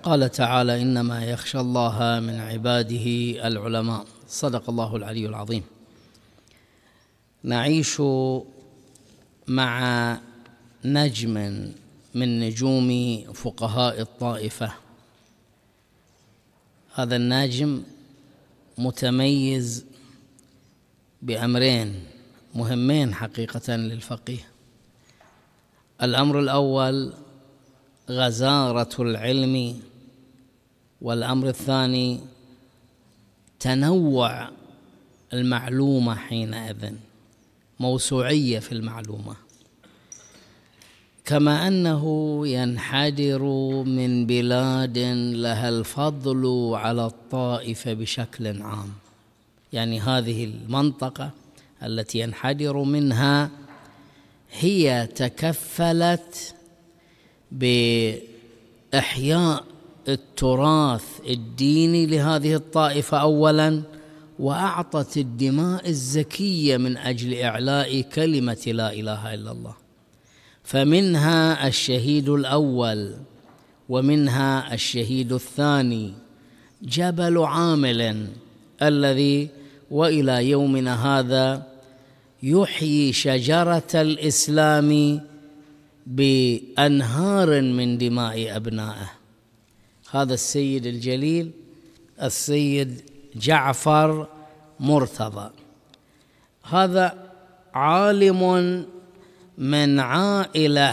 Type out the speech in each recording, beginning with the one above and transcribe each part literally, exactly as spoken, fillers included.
قال تعالى: إنما يخشى الله من عباده العلماء. صدق الله العلي العظيم. نعيش مع نجم من نجوم فقهاء الطائفة. هذا النجم متميز بأمرين مهمين حقيقة للفقيه. الأمر الأول غزارة العلم، والأمر الثاني تنوع المعلومة، حينئذ موسوعية في المعلومة. كما أنه ينحدر من بلاد لها الفضل على الطائفة بشكل عام، يعني هذه المنطقة التي ينحدر منها هي تكفلت بإحياء التراث الديني لهذه الطائفة أولا، وأعطت الدماء الزكية من أجل إعلاء كلمة لا إله إلا الله. فمنها الشهيد الأول ومنها الشهيد الثاني، جبل عامل الذي وإلى يومنا هذا يحيي شجرة الإسلام بأنهار من دماء أبنائه. هذا السيد الجليل السيد جعفر مرتضى، هذا عالم من عائلة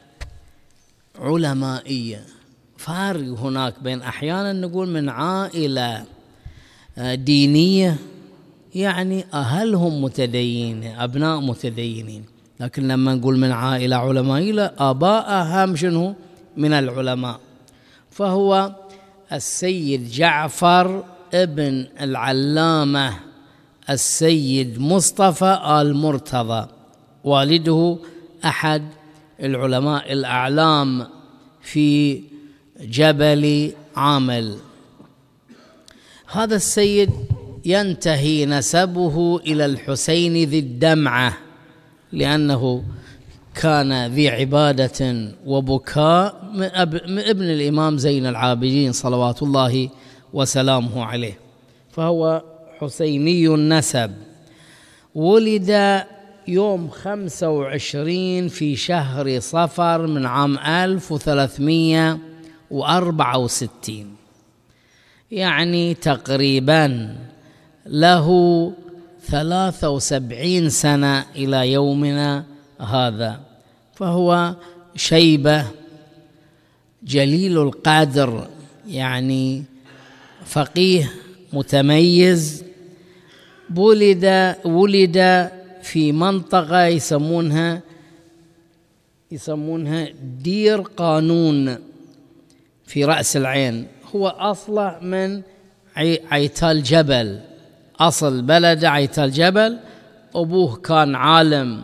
علمائية. فارق هناك بين أحيانا نقول من عائلة دينية، يعني أهلهم متدينين، أبناء متدينين، لكن لما نقول من عائلة علمائية لا، آباءهم شنو؟ من العلماء. فهو السيد جعفر ابن العلامة السيد مصطفى آل مرتضى، والده أحد العلماء الأعلام في جبل عامل. هذا السيد ينتهي نسبه إلى الحسين ذي الدمعة، لأنه كان ذي عبادة وبكاء من ابن الإمام زين العابدين صلوات الله وسلامه عليه، فهو حسيني النسب. ولد يوم خمسة وعشرين في شهر صفر من عام ألف وثلاثمائة وأربعة وستين، يعني تقريبا له ثلاثة وسبعين سنة إلى يومنا هذا. فهو شيبة جليل القدر، يعني فقيه متميز. ولد ولد في منطقة يسمونها يسمونها دير قانون في رأس العين. هو أصله من عيتال جبل، أصل بلد عيتال جبل. أبوه كان عالم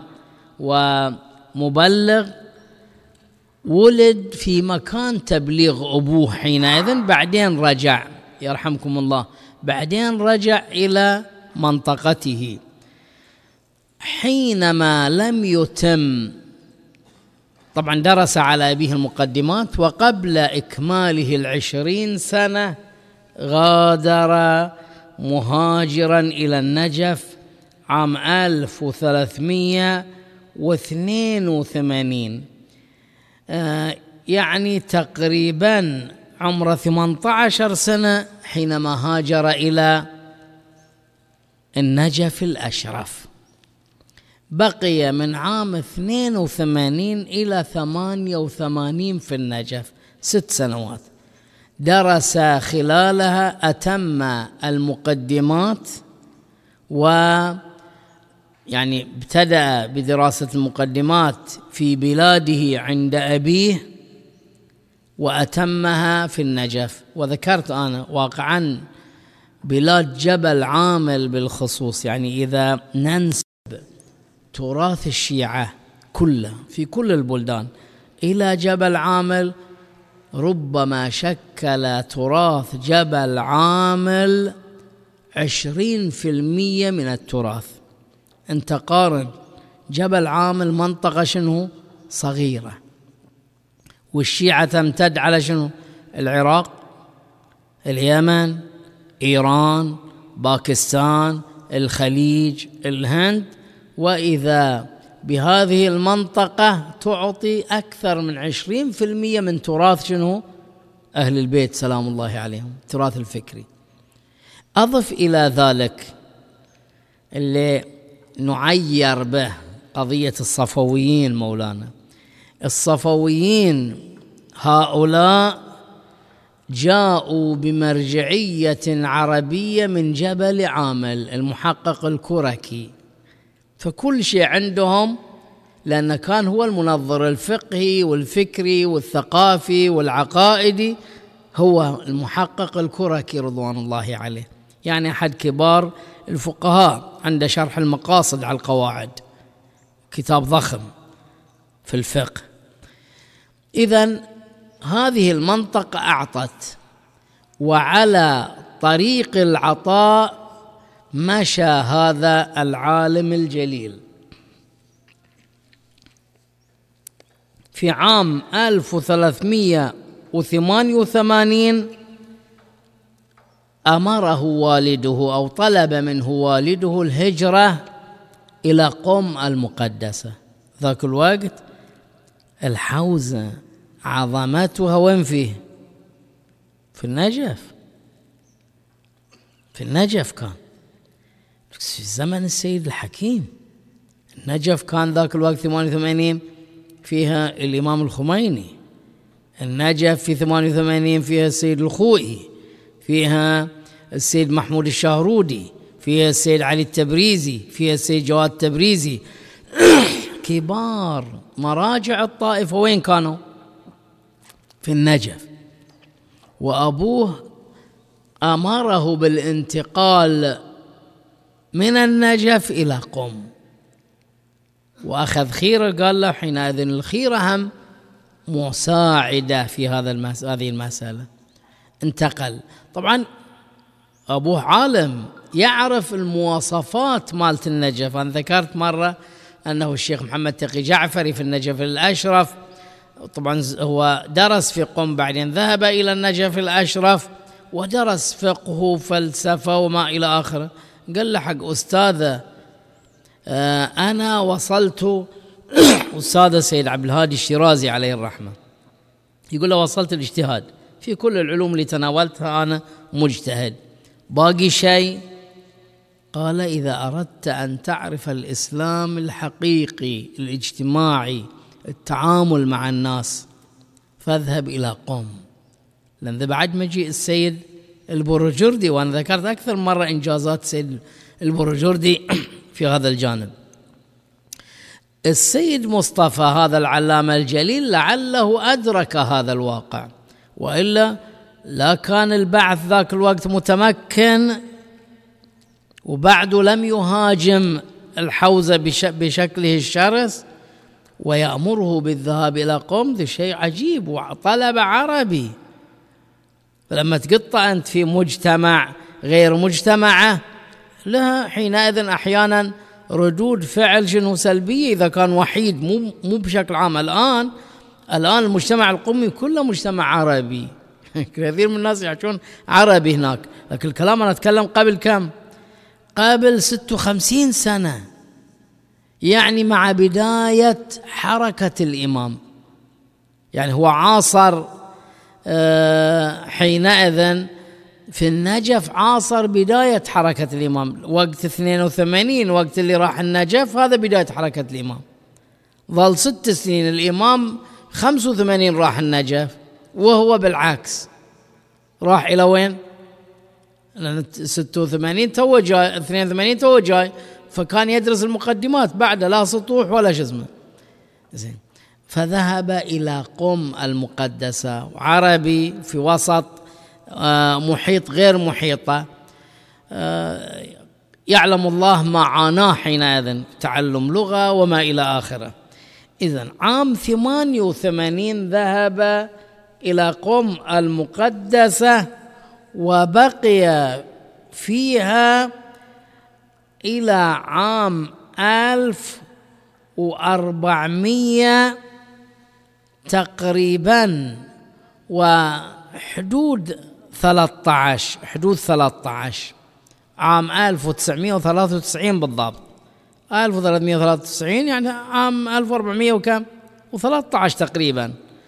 ومبلغ، ولد في مكان تبليغ أبوه حينئذ، بعدين رجع يرحمكم الله، بعدين رجع إلى منطقته. حينما لم يتم، طبعا درس على أبيه المقدمات، وقبل إكماله العشرين سنة غادر مهاجرا إلى النجف عام ألف وثلاثمائة واثنين وثمانين، آه يعني تقريبا عمره ثمانية عشر سنة حينما هاجر إلى النجف الأشرف. بقي من عام اثنين وثمانين إلى ثمانية وثمانين في النجف، ست سنوات درس خلالها، أتم المقدمات، و يعني ابتدأ بدراسة المقدمات في بلاده عند أبيه وأتمها في النجف. وذكرت أنا واقعا بلاد جبل عامل بالخصوص، يعني إذا ننسب تراث الشيعة كله في كل البلدان إلى جبل عامل، ربما شكل تراث جبل عامل عشرين في المية من التراث. انت قارن جبل عامل منطقة شنو صغيرة، والشيعة تمتد على شنو العراق، اليمن، إيران، باكستان، الخليج، الهند، وإذا بهذه المنطقة تعطي أكثر من عشرين في المئة من تراث شنو؟ أهل البيت سلام الله عليهم، التراث الفكري. أضف إلى ذلك اللي نعير به قضية الصفويين مولانا. الصفويين هؤلاء جاءوا بمرجعية عربية من جبل عامل المحقق الكركي، فكل شيء عندهم، لأن كان هو المنظر الفقهي والفكري والثقافي والعقائدي، هو المحقق الكركي رضوان الله عليه، يعني أحد كبار الفقهاء، عنده شرح المقاصد على القواعد، كتاب ضخم في الفقه. إذن هذه المنطقة أعطت، وعلى طريق العطاء مشى هذا العالم الجليل. في عام ألف وثلاثمئة وثمانية وثمانين أمره والده أو طلب منه والده الهجرة إلى قم المقدسة. ذاك الوقت الحوزة عظمتها وين فيه؟ في النجف، في النجف كان في زمن السيد الحكيم. النجف كان ذاك الوقت ثمانية وثمانين فيها الإمام الخميني، النجف في ثمانية وثمانين فيها السيد الخوئي، فيها السيد محمود الشاهرودي، فيها السيد علي التبريزي، فيها السيد جواد التبريزي. كبار مراجع الطائفة وين كانوا؟ في النجف. وأبوه أمره بالانتقال من النجف إلى قم، وأخذ خيرة. قال له حينئذ الخيرة هم مساعدة في هذا المس... هذه المسألة. انتقل. طبعا أبوه عالم يعرف المواصفات مالت النجف. أنا ذكرت مرة أنه الشيخ محمد تقي جعفري في النجف الأشرف، طبعا هو درس في قم، بعدين ذهب إلى النجف الأشرف ودرس فقه وفلسفة وما إلى آخره. قال له حق أستاذة آه أنا وصلت أستاذ سيد عبد الهادي الشيرازي عليه الرحمة، يقول له وصلت الاجتهاد في كل العلوم اللي تناولتها، أنا مجتهد، باقي شيء؟ قال إذا أردت أن تعرف الإسلام الحقيقي الاجتماعي التعامل مع الناس فاذهب إلى قم. لأن بعد مجيء السيد البروجردي، وأنا ذكرت أكثر مرة إنجازات السيد البروجردي في هذا الجانب. السيد مصطفى هذا العلامة الجليل لعله أدرك هذا الواقع، وإلا لا كان البعث ذاك الوقت متمكن وبعد لم يهاجم الحوزة بشكله الشرس ويأمره بالذهاب إلى قم. ذي شيء عجيب، وطلب عربي. فلما تقطع أنت في مجتمع غير مجتمعه لها حينئذ أحيانا ردود فعل شنو سلبية إذا كان وحيد، مو مو بشكل عام. الآن الآن المجتمع القمي كله مجتمع عربي كثير من الناس يحكون عربي هناك، لكن الكلام أنا أتكلم قبل كم؟ قبل ستة وخمسين سنة، يعني مع بداية حركة الإمام. يعني هو عاصر حينئذ في النجف، عاصر بداية حركة الإمام. وقت اثنين وثمانين وقت اللي راح النجف هذا بداية حركة الإمام، ظل ست سنين الإمام، خمس وثمانين راح النجف، وهو بالعكس راح إلى وين؟ ستة وثمانين تو جاي، اثنين وثمانين تو جاي، فكان يدرس المقدمات بعد لا سطوح ولا شزمه. زين، فذهب إلى قم المقدسة، عربي في وسط محيط غير محيطة، يعلم الله ما عاناه حينئذ، تعلم لغة وما إلى آخره. إذن عام ثمانية وثمانين ذهب إلى قم المقدسة، وبقي فيها إلى عام ألف وأربعمائة تقريبا حدود ثلاثة عشر حدود ثلاثة عشر عام ألف وتسعمائة وثلاثة وتسعين بالضبط، ألف وثلاثمائة وثلاثة وتسعين يعني عام ألف وأربعمائة وكم وثلاثة عشر تقريبا.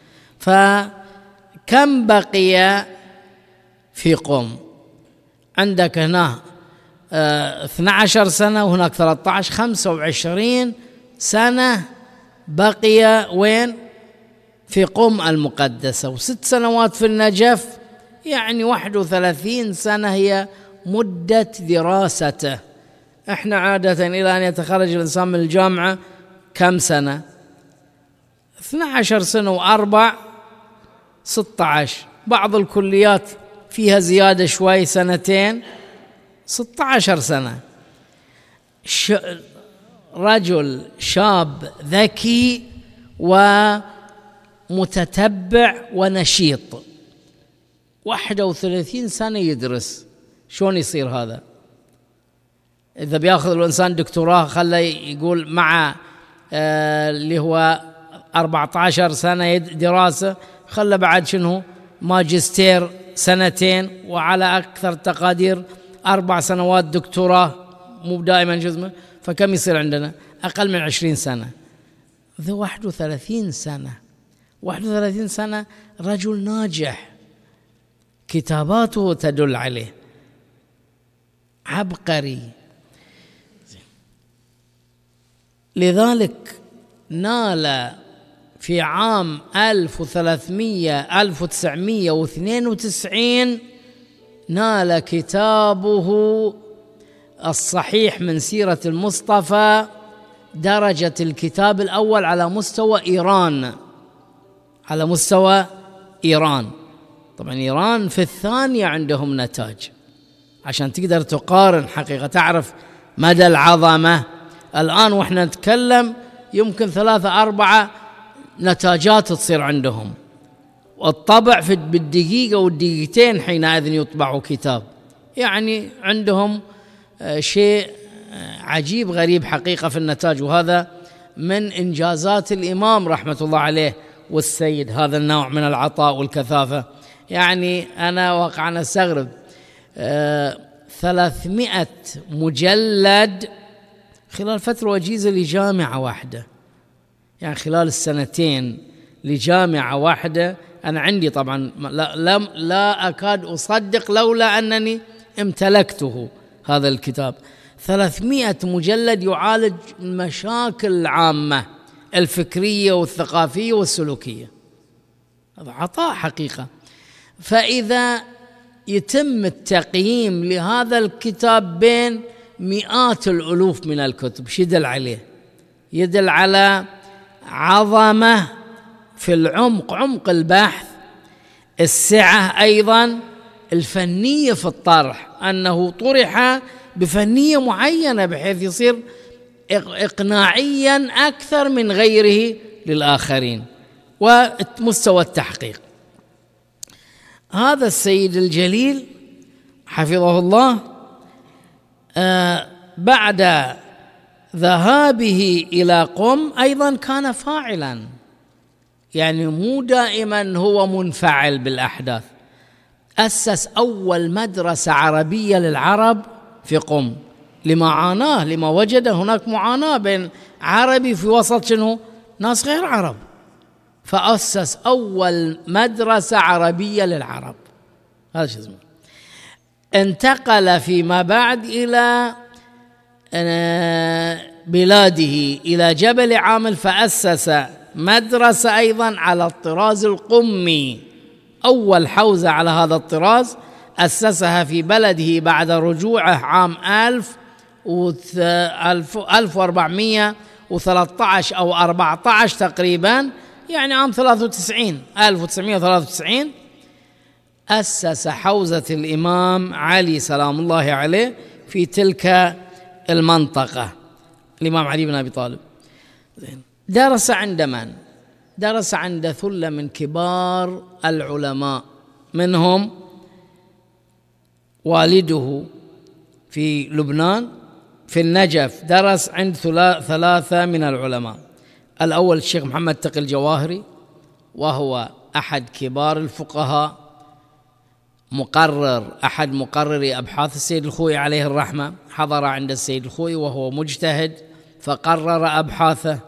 فكم بقي في قم؟ عندك هنا اثنتا عشرة سنة وهناك ثلاثة عشر، خمسة وعشرين سنة بقي وين؟ في قم المقدسة، وست سنوات في النجف، يعني واحد وثلاثين سنة هي مدة دراسته. احنا عادة إلى أن يتخرج الإنسان من الجامعة كم سنة؟ اثنتا عشرة سنة وأربع ستة عشر، بعض الكليات فيها زيادة شوي سنتين، ستة عشر سنة. ش... رجل شاب ذكي ومتتبع ونشيط، واحدة وثلاثين سنة يدرس، شلون يصير هذا؟ إذا بياخذ الإنسان دكتوراه خلى يقول مع آه اللي هو أربعة عشر سنة دراسة، خلى بعد شنو ماجستير سنتين، وعلى أكثر تقادير أربع سنوات دكتوراه، مو دائما جزمة، فكم يصير عندنا؟ أقل من عشرين سنة. ذا واحد وثلاثين سنة، واحد وثلاثين سنة رجل ناجح، كتاباته تدل عليه، عبقري. لذلك نال في عام ألف وثلاثمائة ألف وتسعمائة واثنين وتسعين نال كتابه الصحيح من سيرة المصطفى درجة الكتاب الأول على مستوى إيران، على مستوى إيران. طبعا إيران في الثانية عندهم نتاج، عشان تقدر تقارن حقيقة، تعرف مدى العظمة. الآن وإحنا نتكلم يمكن ثلاثة أربعة نتاجات تصير عندهم، والطبع في بالدقيقة والدقيقتين حينئذ يطبعوا كتاب، يعني عندهم شيء عجيب غريب حقيقة في النتاج. وهذا من إنجازات الإمام رحمة الله عليه والسيد، هذا النوع من العطاء والكثافة. يعني أنا واقعا أستغرب ثلاثمائة مجلد خلال فترة وجيزة لجامعة واحدة، يعني خلال السنتين لجامعة واحدة. أنا عندي طبعا لا, لا, لا أكاد أصدق لولا أنني امتلكته هذا الكتاب. ثلاثمائة مجلد يعالج المشاكل العامة الفكرية والثقافية والسلوكية، هذا عطاء حقيقة. فإذا يتم التقييم لهذا الكتاب بين مئات الألوف من الكتب، شو يدل عليه؟ يدل على عظمة في العمق، عمق البحث، السعة أيضا الفنية في الطرح، أنه طرح بفنية معينة بحيث يصير إقناعيا أكثر من غيره للآخرين، ومستوى التحقيق. هذا السيد الجليل حفظه الله آه بعد ذهابه إلى قم أيضا كان فاعلا، يعني مو دائما هو منفعل بالأحداث. أسس أول مدرسة عربية للعرب في قم، لمعاناة لما وجد هناك معاناة بين عربي في وسط شنو ناس غير عرب، فأسس أول مدرسة عربية للعرب. هذا شو اسمه. انتقل فيما بعد إلى بلاده إلى جبل عامل، فأسس مدرسة أيضا على الطراز القمي، أول حوزة على هذا الطراز أسسها في بلده بعد رجوعه عام ألف ألف وأربعمائة وثلاثة عشر أو أربعة عشر تقريبا، يعني عام ثلاثة وتسعين ألف وتسعمائة وثلاثة وتسعين أسس حوزة الإمام علي سلام الله عليه في تلك المنطقة، الإمام علي بن أبي طالب. درس عند من؟ درس عند ثلة من كبار العلماء، منهم والده في لبنان، في النجف درس عند ثلاثة من العلماء. الأول الشيخ محمد تقي الجواهري، وهو أحد كبار الفقهاء مقرر أحد مقرري أبحاث السيد الخوئي عليه الرحمة، حضر عند السيد الخوئي وهو مجتهد فقرر أبحاثه،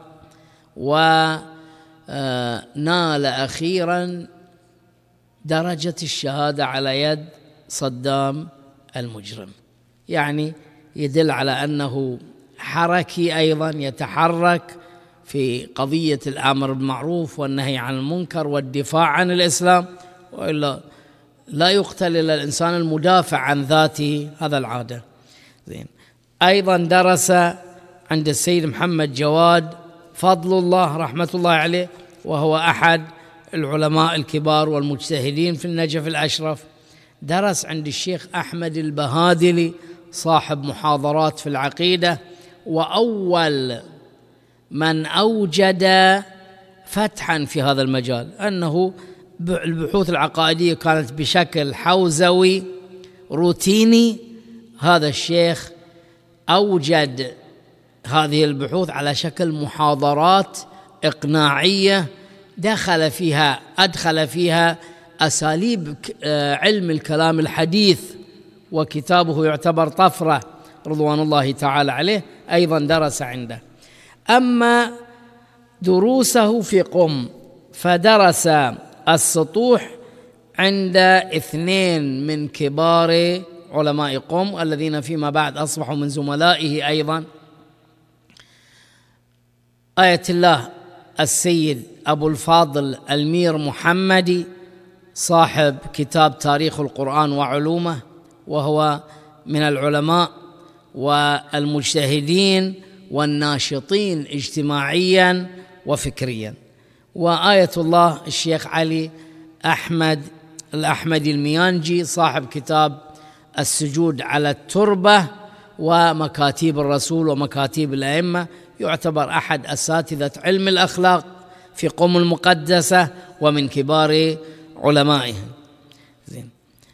ونال أخيرا درجة الشهادة على يد صدام المجرم. يعني يدل على أنه حركي أيضا، يتحرك في قضية الأمر بالمعروف والنهي عن المنكر والدفاع عن الإسلام، وإلا لا يقتل إلا الإنسان المدافع عن ذاته، هذا العادة. زين. أيضا درس عند السيد محمد جواد فضل الله رحمة الله عليه، وهو أحد العلماء الكبار والمجتهدين في النجف الأشرف. درس عند الشيخ أحمد البهادلي صاحب محاضرات في العقيدة، وأول من أوجد فتحا في هذا المجال، أنه البحوث العقائدية كانت بشكل حوزوي روتيني. هذا الشيخ أوجد هذه البحوث على شكل محاضرات إقناعية دخل فيها أدخل فيها أساليب علم الكلام الحديث، وكتابه يعتبر طفرة رضوان الله تعالى عليه، أيضا درس عنده. أما دروسه في قم فدرس السطوح عند اثنين من كبار علماء قم الذين فيما بعد أصبحوا من زملائه أيضا، آية الله السيد أبو الفاضل المير محمدي صاحب كتاب تاريخ القرآن وعلومه، وهو من العلماء والمجتهدين والناشطين اجتماعيا وفكريا. وآية الله الشيخ علي أحمد الأحمدي الميانجي صاحب كتاب السجود على التربة ومكاتيب الرسول ومكاتيب الأئمة، يعتبر أحد أساتذة علم الأخلاق في قم المقدسة ومن كبار علمائهم. زين.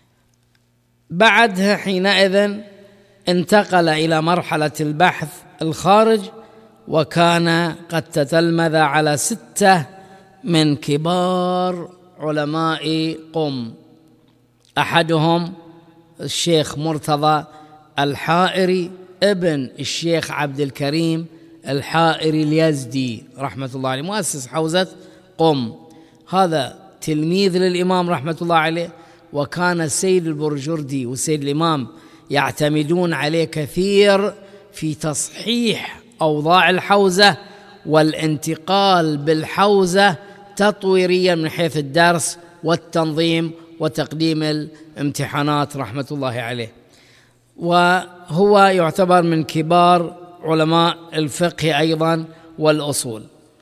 بعدها حينئذ انتقل إلى مرحلة البحث الخارج، وكان قد تتلمذ على ستة من كبار علماء قم، أحدهم الشيخ مرتضى الحائري ابن الشيخ عبد الكريم الحائري اليزدي رحمة الله عليه، مؤسس حوزة قم. هذا تلميذ للإمام رحمة الله عليه، وكان السيد البرجردي والسيد الإمام يعتمدون عليه كثير في تصحيح أوضاع الحوزة والانتقال بالحوزة تطويريا من حيث الدرس والتنظيم وتقديم الامتحانات رحمة الله عليه. وهو يعتبر من كبار علماء الفقه أيضا والأصول.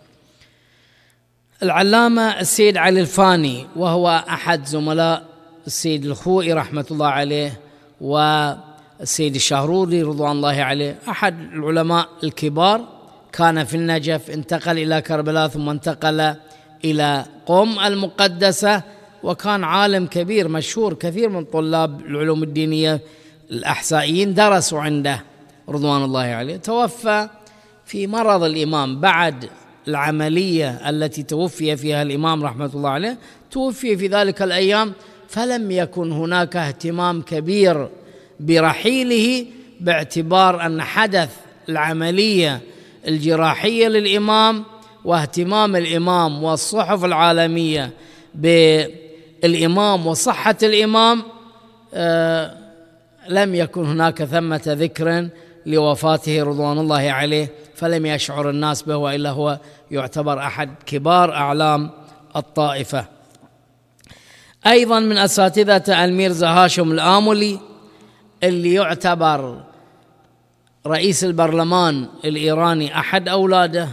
العلامة السيد علي الفاني، وهو أحد زملاء السيد الخوئي رحمة الله عليه والسيد الشهروري رضوان الله عليه، أحد العلماء الكبار، كان في النجف، انتقل إلى كربلاء ثم انتقل إلى قم المقدسة، وكان عالم كبير مشهور، كثير من طلاب العلوم الدينية الأحسائيين درسوا عنده رضوان الله عليه. توفى في مرض الإمام بعد العملية التي توفي فيها الإمام رحمة الله عليه، توفي في ذلك الأيام، فلم يكن هناك اهتمام كبير برحيله، باعتبار أن حدث العملية الجراحية للإمام واهتمام الإمام والصحف العالمية بالإمام وصحة الإمام، آه لم يكن هناك ثمة ذكر لوفاته رضوان الله عليه، فلم يشعر الناس به، وإلا هو يعتبر أحد كبار أعلام الطائفة. أيضا من أساتذة الميرزا هاشم الآملي اللي يعتبر رئيس البرلمان الإيراني أحد أولاده،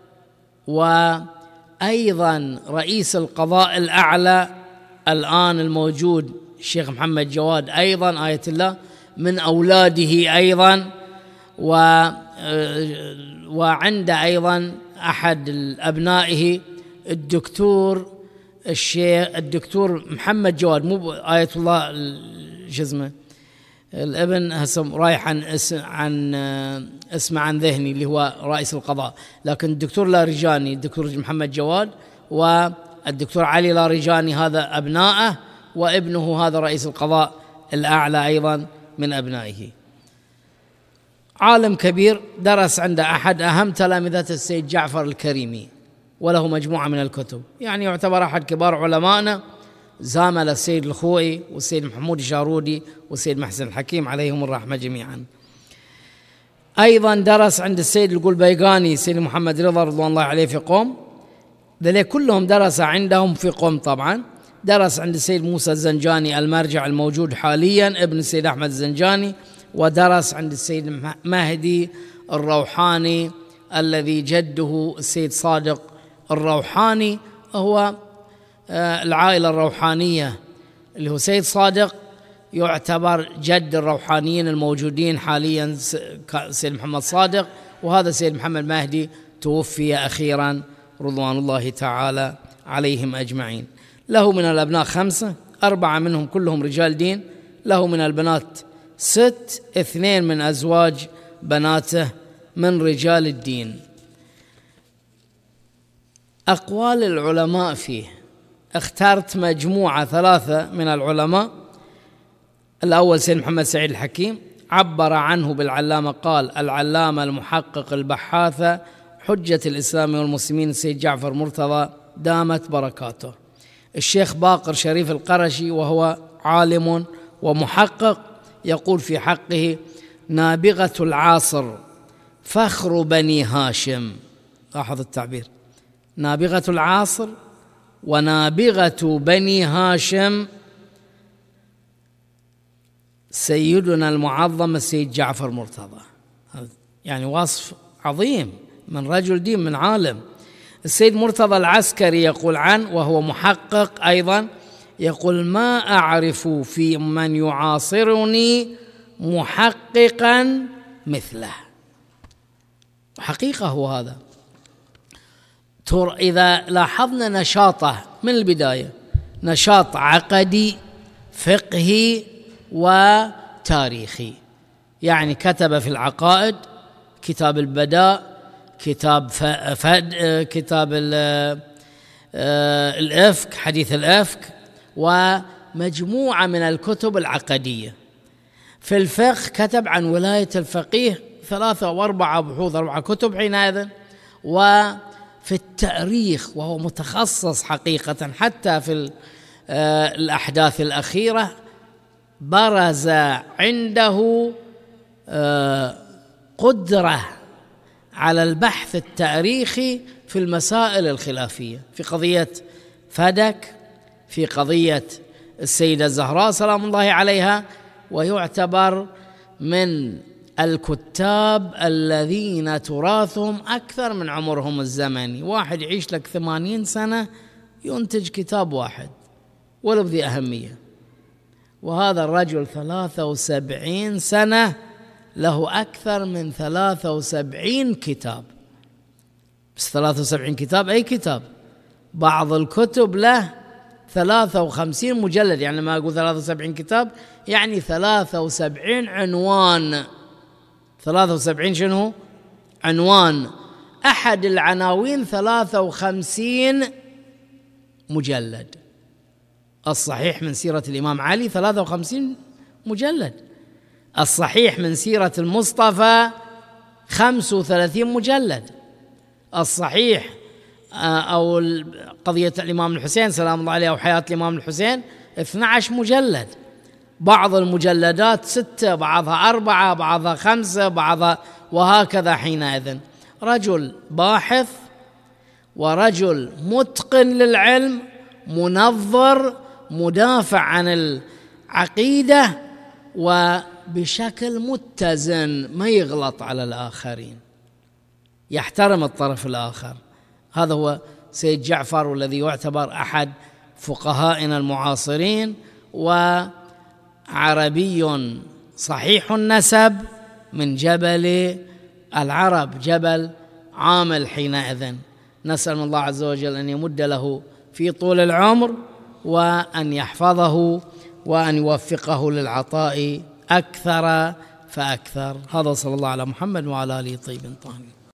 وأيضا رئيس القضاء الأعلى الآن الموجود الشيخ محمد جواد أيضا آية الله من أولاده أيضا، و وعند أيضا أحد أبنائه الدكتور الشيخ الدكتور محمد جواد، مو آية الله جزمه الابن هسه رايح عن اسم عن اسمه عن ذهني اللي هو رئيس القضاء، لكن الدكتور لارجاني الدكتور محمد جواد والدكتور علي لارجاني هذا أبنائه، وابنه هذا رئيس القضاء الأعلى أيضا من أبنائه. عالم كبير درس عند أحد أهم تلامذة السيد جعفر الكريمي، وله مجموعة من الكتب، يعني يعتبر أحد كبار علمائنا، زامل السيد الخوئي والسيد محمود الشارودي والسيد محسن الحكيم عليهم الرحمة جميعا. أيضا درس عند السيد القلبيقاني السيد محمد رضا رضوان الله عليه في قم، ذلك كلهم درس عندهم في قم. طبعا درس عند السيد موسى الزنجاني المرجع الموجود حاليا ابن السيد أحمد الزنجاني، ودرس عند السيد مهدي الروحاني الذي جده السيد صادق الروحاني، هو العائلة الروحانية اللي هو سيد صادق يعتبر جد الروحانيين الموجودين حاليا سيد محمد صادق، وهذا سيد محمد مهدي توفي أخيرا رضوان الله تعالى عليهم أجمعين. له من الأبناء خمسة، أربعة منهم كلهم رجال دين، له من البنات ست، اثنين من أزواج بناته من رجال الدين. أقوال العلماء فيه، اخترت مجموعة ثلاثة من العلماء. الأول سيد محمد سعيد الحكيم عبر عنه بالعلامة، قال: العلامة المحقق البحاثة حجة الإسلام والمسلمين السيد جعفر مرتضى دامت بركاته. الشيخ باقر شريف القرشي وهو عالم ومحقق يقول في حقه: نابغة العاصر فخر بني هاشم. لاحظ التعبير، نابغة العاصر ونابغة بني هاشم سيدنا المعظم السيد جعفر مرتضى. يعني وصف عظيم من رجل دين، من عالم. السيد مرتضى العسكري يقول عنه وهو محقق أيضا، يقول: ما أعرف في من يعاصرني محققا مثله. حقيقة هو هذا. إذا لاحظنا نشاطه من البداية، نشاط عقدي فقهي وتاريخي، يعني كتب في العقائد، كتاب البداء، كتاب فد كتاب الإفك، حديث الإفك، ومجموعة من الكتب العقدية. في الفقه كتب عن ولاية الفقيه ثلاثة أو أربعة بحوث، أربعة كتب حينئذ. وفي التاريخ وهو متخصص حقيقة، حتى في الأحداث الأخيرة برز عنده قدرة على البحث التاريخي في المسائل الخلافية، في قضية فدك، في قضية السيدة الزهراء سلام الله عليها، ويعتبر من الكتاب الذين تراثهم أكثر من عمرهم الزمني. واحد يعيش لك ثمانين سنة ينتج كتاب واحد ولو بذي أهمية، وهذا الرجل ثلاثة وسبعين سنة له أكثر من ثلاثة وسبعين كتاب. بس ثلاثة وسبعين كتاب أي كتاب؟ بعض الكتب له ثلاثة وخمسين مجلد، يعني ما أقول ثلاثة وسبعين كتاب يعني ثلاثة وسبعين عنوان. ثلاثة وسبعين شنو؟ عنوان. أحد العناوين ثلاثة وخمسين مجلد. الصحيح من سيرة الإمام علي ثلاثة وخمسين مجلد، الصحيح من سيرة المصطفى خمسة وثلاثين مجلد، الصحيح أو قضية الإمام الحسين سلام الله عليه أو حياة الإمام الحسين اثني عشر مجلد. بعض المجلدات ستة، بعضها أربعة، بعضها خمسة، بعضها، وهكذا. حينئذ رجل باحث ورجل متقن للعلم، منظر، مدافع عن العقيدة، وبشكل متزن، ما يغلط على الآخرين، يحترم الطرف الآخر. هذا هو سيد جعفر، والذي يعتبر أحد فقهائنا المعاصرين، وعربي صحيح النسب من جبل العرب، جبل عامل. حينئذ نسأل الله عز وجل أن يمد له في طول العمر، وأن يحفظه، وأن يوفقه للعطاء أكثر فأكثر. هذا صلى الله على محمد وعلى آله الطيبين الطاهرين.